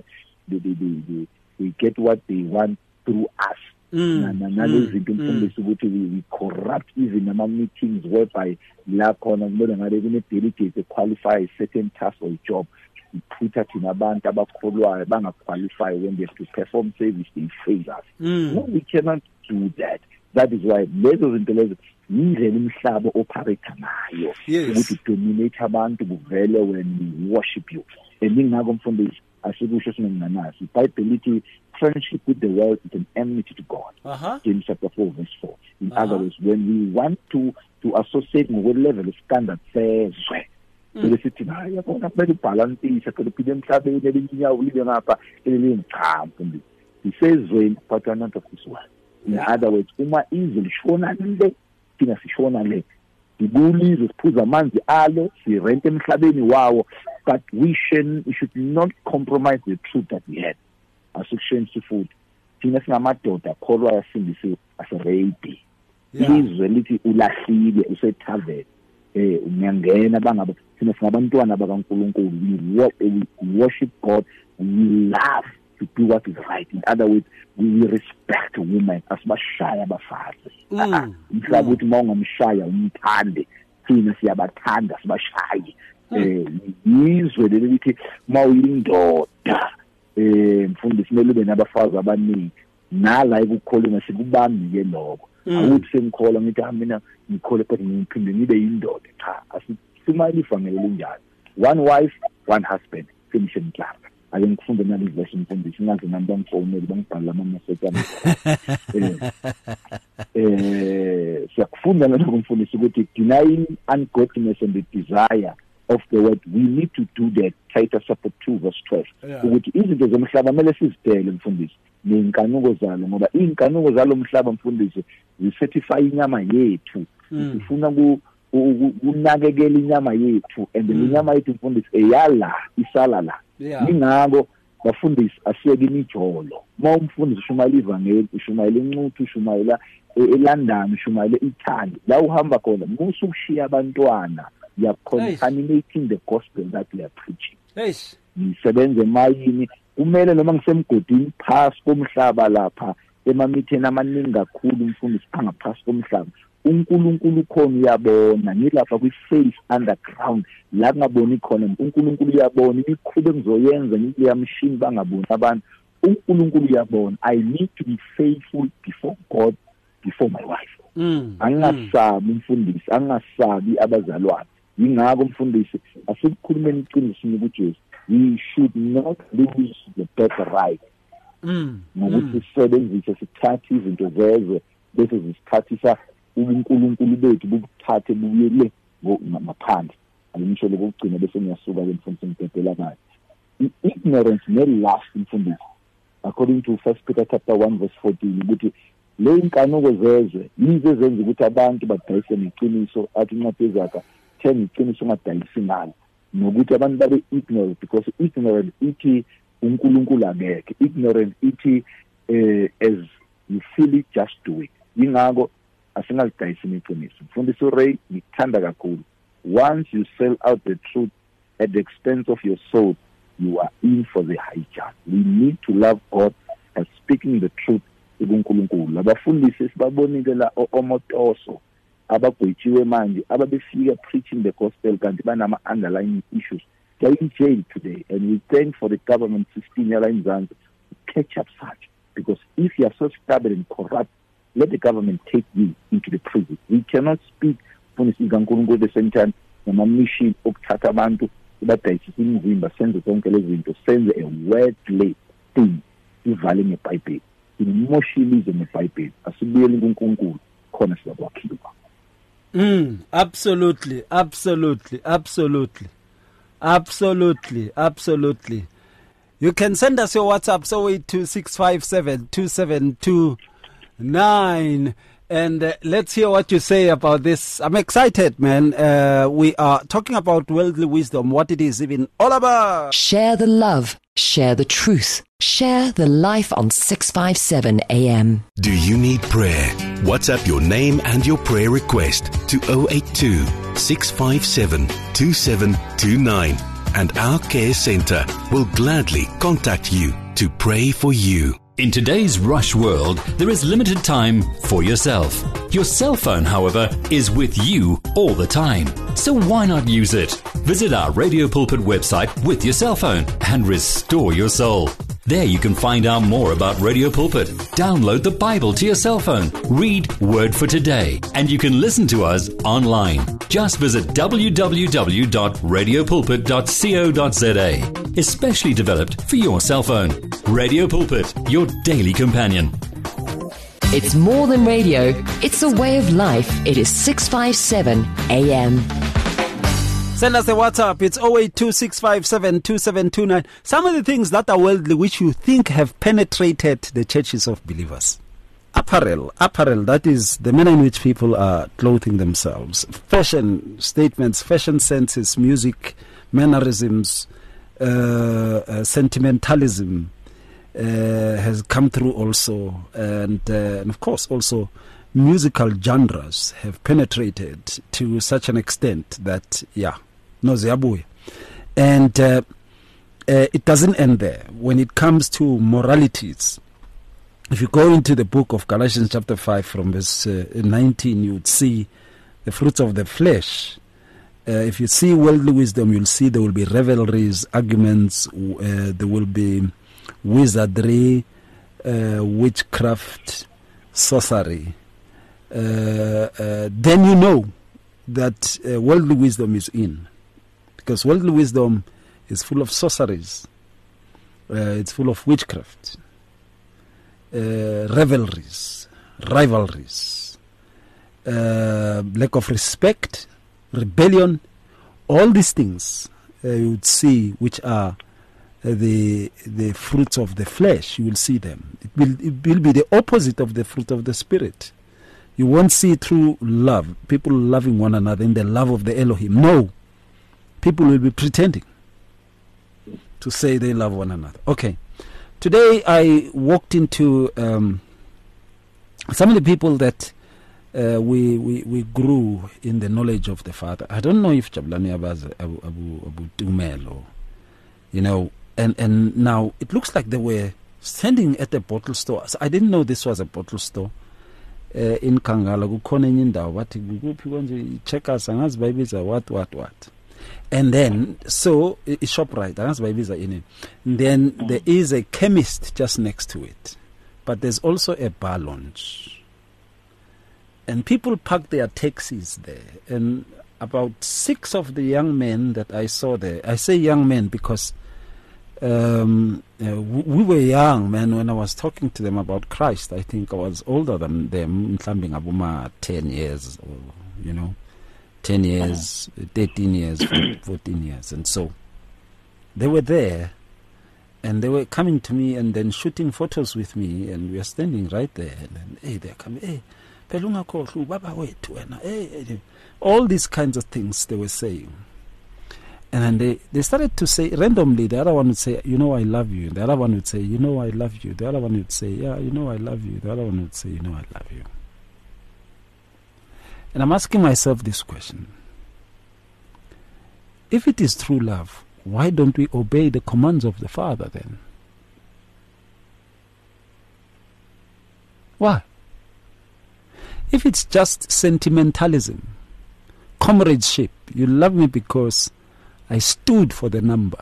they get what they want through us nalezi zinto mfundisi ukuthi we corrupt even ama-meetings whereby la khona kumele ngabe kune-delegate qualify a certain task or job iphutha thina abantu abakholwayo bangaqualify when they have to perform service they fail us no we cannot do that. That is why lezo zinto lezo yindlela umhlaba operate ngayo ukuthi dominate abantu kuvele when we worship you and ingakho mfundisi asikusho sinenganasi iBhayibheli lithi friendship with the world is an enmity to God. James chapter 4 verse 4. In other words, when we want to associate ngokwe level standard sezwe besithi hayi yabona kumele ubalansise phela uphile emhlabeni elinyawo libe ngapha elingcha mfundisi isezweni but not of this world. In other words, uma izwe lishona le thina sishona le ibulizwe siphuza amanzi alo sirente emhlabeni wawo but we should not compromise the truth that we had asikushenzi futhi thina singamadoda kholwa yasindisiwe aserape izwe lithi ulahlile usethaveni unyangena bangaba thina singabantwana bakaNkulunkulu we worship God and we love to do what is right. In other words, we respect women asibashaya abafazi mhlawumbe uthi mawungamshaya umthande thina siyabathanda sibashaye izwe lelithi mawuyindoda mfundisi kumele ube nabafazi abaningi nala ekukholwa sikubambi ke lokho awuthi semkhola ngithi mina ngikhole kodwa ngiphinde ngibe yindoda cha asimali family njalo one wife one husband finish and clear ake ngifunde nalezi version mfundisi ngaze nami bangifonele bangibhala ama-message siyakufunda nalokho mfundisi ukuthi denying ungodliness and the desire of the word we need to do that Titus chapter 2 verse 12 ukuthi izinto zomhlaba kumele sizidele mfundisi neinkanuko zalo ngoba inkanuko zalo mhlaba mfundisi zicertify inyama yethu sifuna kunakekela inyama yethu and inyama yethu mfundisi eyala isala la ingako bafundisi asiyeke imijolo umfundisi ushumayela ivangeli ushumayela incuthu ushumayela eLondon ushumayela eItaly la uhamba khona musukushiya abantwana you are contaminating the gospel that we are preaching nisebenze emayini kumele noma ngisemgodini phasi komhlaba lapha emamitheni amaningi kakhulu umfundisi angaphasi komhlaba uNkulunkulu khona uyabona ngilapha kwi-face underground la ngaboni khona uNkulunkulu uyabona imikhulu engizoyenza ngiyamshini bangaboni abantu uNkulunkulu uyabona I need to be faithful before God before my wife angasabi umfundisi angasabi abazalwane ingako umfundisi asikukhulumeni iqiniso kuJesu we should not lose the birthright ngokuthi sisebenzise sithathe izinto zezwe bese zisithathisa uNkulunkulu bethu bukuthathe buyele ngaphandle angisho lokugcina bese ngiyasuka ke mfundisi ngibhedela naye ignorance may last mfundisi according to 1 Peter chapter 1 verse 14 ukuthi le inkanuko zezwe yize zenza ukuthi abantu badayise neqiniso athi incwadi ezakha thenga iqiniso ungadayisi ngalo nokuthi abantu babe ignorant because ignorant ithi uNkulunkulu angeke ignorant ithi as you feel it just do it ingako asingazidayisi neqiniso mfundisi uRay ngikuthanda kakhulu once you sell out the truth at the expense of your soul you are in for the high jump we need to love God as speaking the truth uNkulunkulu abafundisi sibabonile la omotoso abagwetshiwe manje ababefika preaching the gospel kanti banama underlying issues they in jail today and we thank for the government system yala eMzansi to catch up such because if you are so stubborn and corrupt let the government take you into the prison we cannot speak mfundisi kaNkulunkulu at the same time nama mission okuthatha abantu badayisisa imizimba senze zonke lezi zinto senze a wordly thing ivale ngeBhayibheli imoshilize ngeBhayibheli asibuyele kuNkulunkulu khona sizakwakhiwa absolutely you can send us your WhatsApp 0826572729 and let's hear what you say about this. I'm excited, man. We are talking about worldly wisdom, what it is even all about. Share the love, share the truth, share the life on 657 AM. Do you need prayer? WhatsApp your name and your prayer request to 082 657 2729 and our care centre will gladly contact you to pray for you. In today's rush world, there is limited time for yourself. Your cell phone, however, is with you all the time. So why not use it? Visit our Radio Pulpit website with your cell phone and restore your soul. There you can find out more about Radio Pulpit. Download the Bible to your cell phone. Read Word for Today. And you can listen to us online. Just visit www.radiopulpit.co.za. Especially developed for your cell phone. Radio Pulpit, your daily companion. It's more than radio. It's a way of life. It is 657 AM. Send us a WhatsApp. It's 0826572729. Some of the things that are worldly which you think have penetrated the churches of believers. Apparel, that is the manner in which people are clothing themselves. Fashion statements, fashion senses, music, mannerisms, sentimentalism has come through also. And of course also musical genres have penetrated to such an extent that, and it doesn't end there. When it comes to moralities, if you go into the book of Galatians chapter 5 from verse 19, you would see the fruits of the flesh. If you see worldly wisdom, you'll see there will be revelries, arguments, there will be wizardry, witchcraft, sorcery. Then you know that worldly wisdom is in, because worldly wisdom is full of sorceries, it's full of witchcraft, revelries, rivalries, lack of respect, rebellion, all these things you would see which are the fruits of the flesh. You will see them. It will be the opposite of the fruit of the Spirit. You won't see true love, people loving one another in the love of the Elohim. No, people will be pretending to say they love one another. Okay, today I walked into some of the people that we grew in the knowledge of the Father. I don't know if Jabulani Abu Tumel or, you know, and now it looks like they were standing at a bottle store. So I didn't know this was a bottle store in Kangala. Kukhona enye indawo bathi kuphi konje checkers angazi bayibiza what. And then so ShopRite angazi bayibiza ini. Then there is a chemist just next to it. But there's also a bar lounge. And people park their taxis there. And about 6 of the young men that I saw there, I say young men because we were young, man, when I was talking to them about Christ. I think I was older than them, something about 10 years, or, you know, 10 years, 13 years, 14 years. And so they were there, and they were coming to me and then shooting photos with me, and we are standing right there. And then, hey, they're coming, hey, Pelunga Kohu, Baba, wait, hey, all these kinds of things they were saying. And then they started to say randomly, the other one would say, you know, I love you. The other one would say, you know, I love you. The other one would say, yeah, you know, I love you. The other one would say, you know, I love you. And I'm asking myself this question. If it is true love, why don't we obey the commands of the Father then? Why? If it's just sentimentalism, comradeship, you love me because I stood for the number.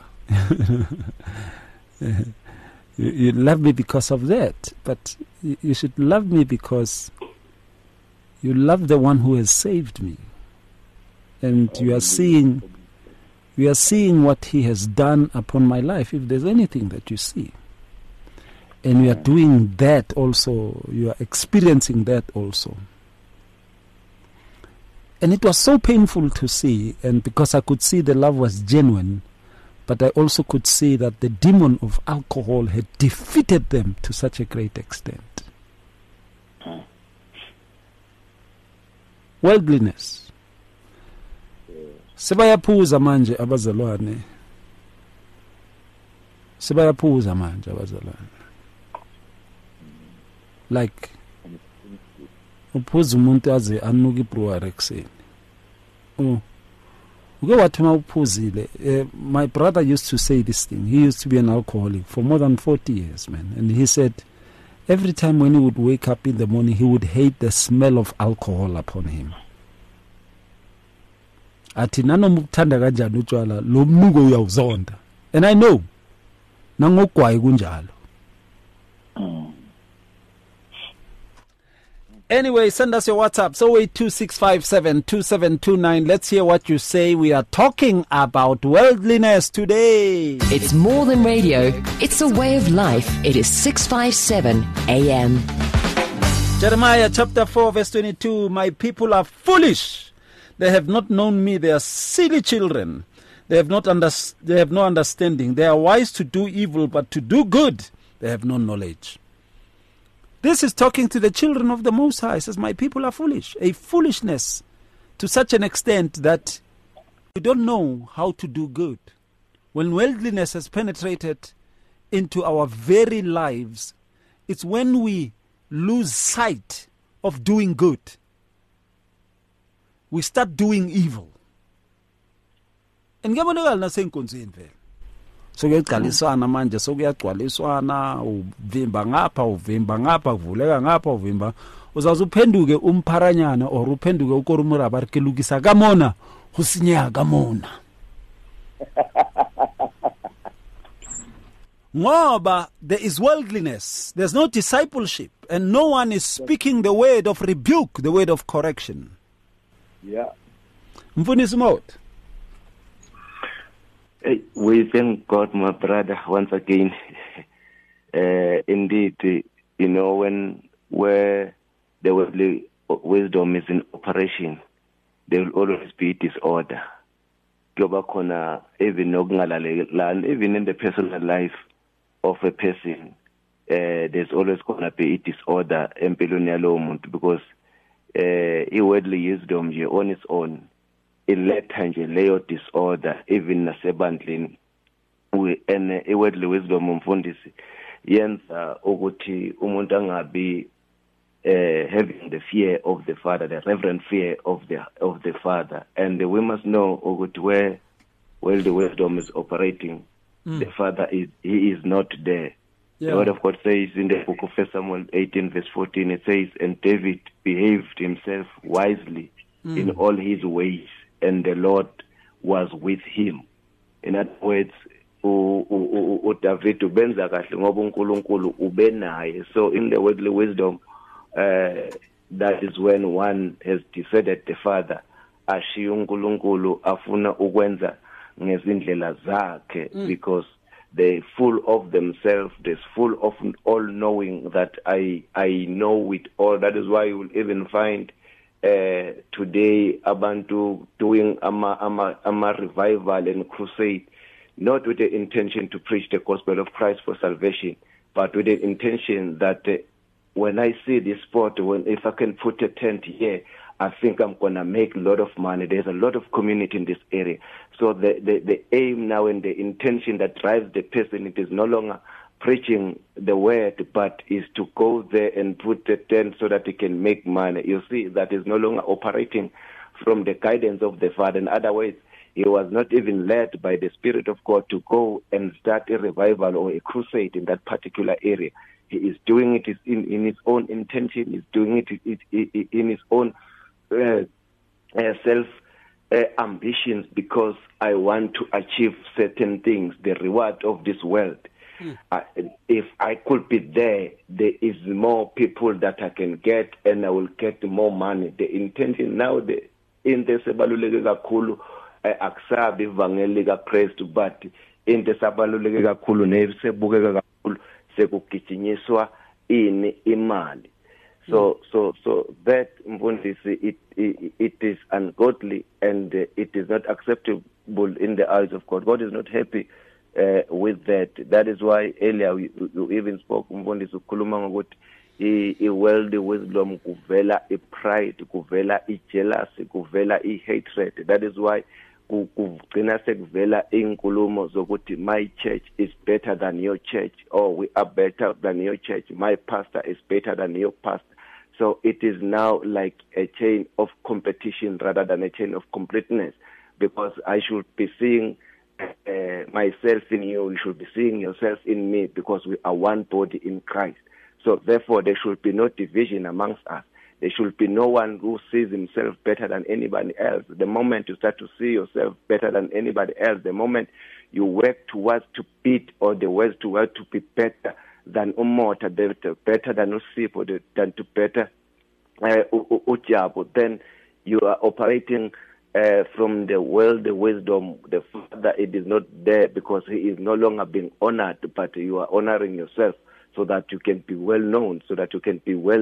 You love me because of that. But you should love me because you love the one who has saved me. And you are seeing what he has done upon my life, if there's anything that you see. And you are doing that also. You are experiencing that also. And it was so painful to see, and because I could see the love was genuine, but I also could see that the demon of alcohol had defeated them to such a great extent. Worldliness. Sebayaphuza manje abazalwane. Sebayaphuza manje abazalwane. Like uphuza umuntu aze anuka ibrewery ekseni. My brother used to say this thing. He used to be an alcoholic for more than 40 years, man. And he said every time when he would wake up in the morning, he would hate the smell of alcohol upon him. Athi nanomukuthanda kanjani utshwala lo mnuko uyawuzonda. And I know nangogwayi kunjalo. Anyway, send us your WhatsApp, 0826572729. Let's hear what you say. We are talking about worldliness today. It's more than radio. It's a way of life. It is 657 AM. Jeremiah chapter 4 verse 22. My people are foolish. They have not known me. They are silly children. They have no understanding. They are wise to do evil, but to do good, they have no knowledge. This is talking to the children of the Most High. It says, my people are foolish. A foolishness to such an extent that we don't know how to do good. When worldliness has penetrated into our very lives, it's when we lose sight of doing good. We start doing evil. And ngiyabonakala nasenkonzweni vele. Sokuyagcwaliswana manje, sokuyagcwaliswana, uvimba ngapha, kuvuleka ngapha, uvimba. Uzaze uphenduke umpharanyana or uphenduke ukorumura barkelukisa kamona, husinya kamona. Ngoba there is worldliness, there's no discipleship, and no one is speaking the word of rebuke, the word of correction. Yeah. Mfundisi Mode. We thank God, my brother, once again. Indeed, you know, where the worldly wisdom is in operation, there will always be disorder. kuyoba khona even nokungalalelani, even in the personal life of a person. There's always gonna be a disorder empilweni yalowo muntu, because i-worldly wisdom nje on its own iletha nje leyo disorder even nasebandleni. And i-worldly wisdom umfundisi yenza ukuthi umuntu angabi having the fear of the Father, the reverent fear of the Father. And we must know ukuthi where worldly wisdom is operating, the Father he is not there. Yeah. The word of God says in the book of 1 Samuel 18 verse 14, it says, and David behaved himself wisely in all his ways, and the Lord was with him. In other words, David ubenza kahle ngoba uNkulunkulu ube naye. So in the worldly wisdom, that is when one has decided the Father ashiya uNkulunkulu afuna ukwenza ngezindlela zakhe, because they're full of themselves, they're full of all knowing that I know it all. That is why you will even find today abantu doing a revival and crusade, not with the intention to preach the gospel of Christ for salvation, but with the intention that when I see this spot, if I can put a tent here, I think I'm going to make a lot of money. There's a lot of community in this area. So the aim now and the intention that drives the person, it is no longer preaching the word, but is to go there and put the tent so that he can make money. You see, that is no longer operating from the guidance of the Father. In other words, he was not even led by the Spirit of God to go and start a revival or a crusade in that particular area. He is doing it in his own intention. He's doing it in his own self ambitions, because I want to achieve certain things, the reward of this world. If I could be there is more people that I can get, and I will get more money. The intention now, in the sebaluleke kakhulu akusabi ivangeli kaKristu, but in the sebaluleke kakhulu nesebukeka kakhulu sekugijinyiswa imali. So that mfundisi, it is ungodly, and it is not acceptable in the eyes of God. God is not happy with that. That is why earlier you even spoke mfundisi ukhuluma ngokuthi i-worldly wisdom kuvela i-pride, kuvela i-jealousy, kuvela i-hatred. That is why kugcina sekuvela inkulumo zokuthi my church is better than your church, or we are better than your church, my pastor is better than your pastor. So it is now like a chain of competition rather than a chain of completeness, because I should be seeing myself in you, you should be seeing yourself in me, because we are one body in Christ. So therefore there should be no division amongst us. There should be no one who sees himself better than anybody else. The moment you start to see yourself better than anybody else, the moment you work towards to beat, or the words towards to be better than Umota, better than Usipo, than to better Ujabo, then you are operating from the world, the wisdom, the Father. It is not there, because he is no longer being honored, but you are honoring yourself, so that you can be well known, so that you can be well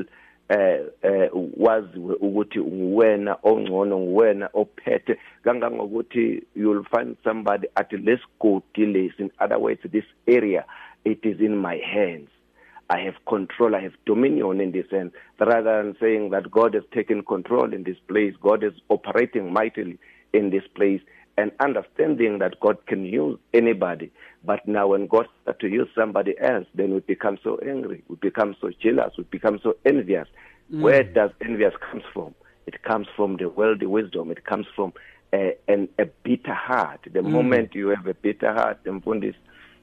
was ukuthi wena ongcono wena ophethe kangangokuthi you'll find somebody at let's go delays. In other words, this area, it is in my hands. I have control, I have dominion in this sense, rather than saying that God has taken control in this place, God is operating mightily in this place, and understanding that God can use anybody. But now when God starts to use somebody else, then we become so angry, we become so jealous, we become so envious. Where does envious come from? It comes from the worldly wisdom. It comes from a bitter heart. The moment you have a bitter heart, the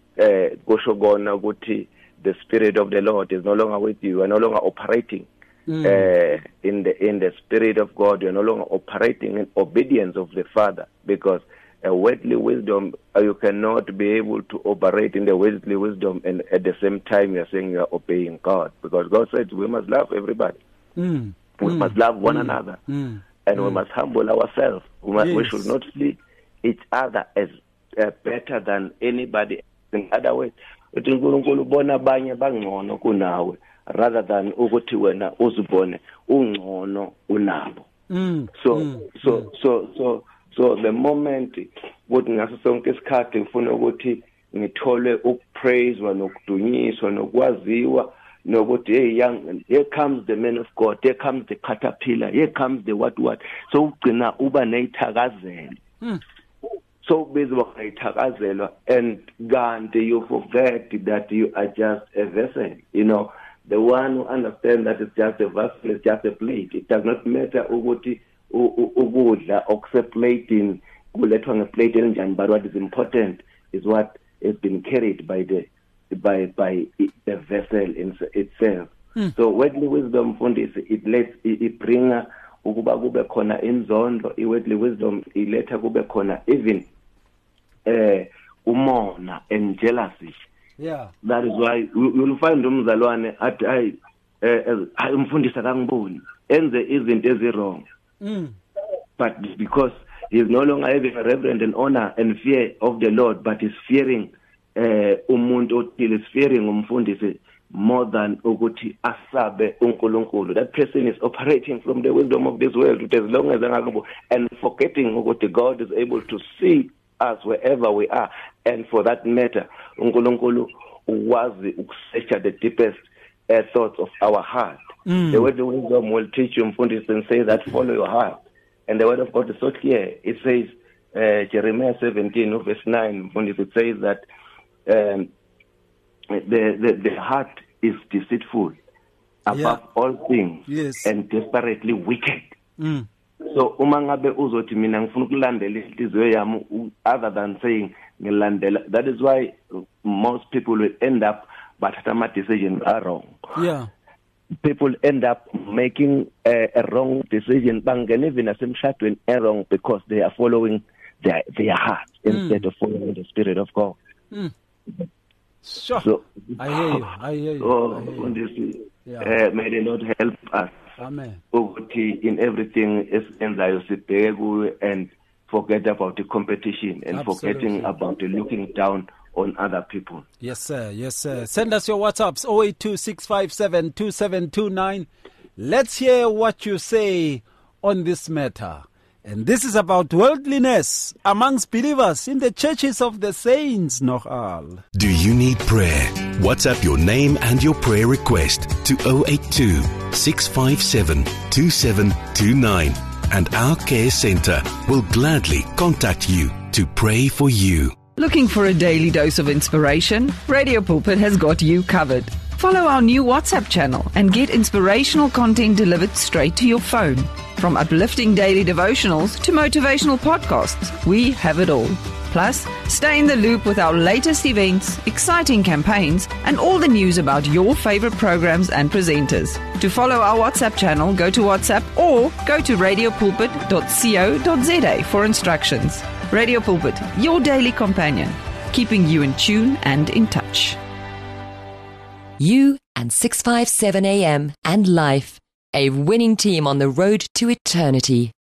Spirit of the Lord is no longer with you. You are no longer operating in the Spirit of God. You are no longer operating in obedience of the Father, because a worldly wisdom, you cannot be able to operate in the worldly wisdom and at the same time you are saying you are obeying God, because God said we must love everybody. We must love one another, and we must humble ourselves. We should not see each other as better than anybody. In other words, uNkulunkulu ubona abanye bangcono kunawe, rather than ukuthi wena uzibone ungcono unabo. So So the moment ukuthi ngaso sonke isikhathi ngifuna ukuthi ngithole ukupraise nokudunyiswa nokwaziwa nokuthi hey young, here comes the man of God, here comes the caterpillar, here comes the what, so ugcina uba neyithakazelo. So busy wakayithakazelwa, and kanti you forget that you are just a vessel. You know, the one who understands that it's just a vessel, it's just a plate. It does not matter ukuthi ukudla okuseplating kulethwa ngeplate enjani, but what is important is what has been carried by the vessel in itself. So worldly wisdom mfundisi, it bringa ukuba kube khona inzondo. Worldly wisdom iletha kube khona even umona and jealousy. Yeah, that is why you'll find umzalwane athi hayi umfundisi akangiboni enze izinto ezi-wrong, but because he's no longer having a reverend and honor and fear of the Lord, but he's fearing umuntu othile, is fearing umfundisi more than ukuthi asabe uNkulunkulu. That person is operating from the wisdom of this world as long as angakabo, and forgetting ukuthi God is able to see us wherever we are, and for that matter uNkulunkulu wazi ukusearch the deepest thoughts of our heart. The word of wisdom will teach you mfundisi and say that follow your heart. And the word of God is so clear. It says, Jeremiah 17, verse 9, it says that the heart is deceitful above all things, and desperately wicked. So, umangabe uzothi mina ngifuna ukulandela inhliziyo yami, other than saying ngilandela. That is why most people will end up, but some decisions are wrong. Yeah. People end up making a wrong decision, even wrong, because they are following their heart instead of following the Spirit of God. Sure. So, I hear you. May the Lord help us. Amen. In everything and forget about the competition and forgetting about the looking down on other people. Yes, sir. Yes, sir. Send us your WhatsApps 0826572729. Let's hear what you say on this matter. And this is about worldliness amongst believers in the churches of the saints, Nochal. Do you need prayer? WhatsApp your name and your prayer request to 082 657 2729, and our care center will gladly contact you to pray for you. Looking for a daily dose of inspiration? Radio Pulpit has got you covered. Follow our new WhatsApp channel and get inspirational content delivered straight to your phone. From uplifting daily devotionals to motivational podcasts, we have it all. Plus, stay in the loop with our latest events, exciting campaigns, and all the news about your favorite programs and presenters. To follow our WhatsApp channel, go to WhatsApp or go to radiopulpit.co.za for instructions. Radio Pulpit, your daily companion, keeping you in tune and in touch. You and 657 AM and Life, a winning team on the road to eternity.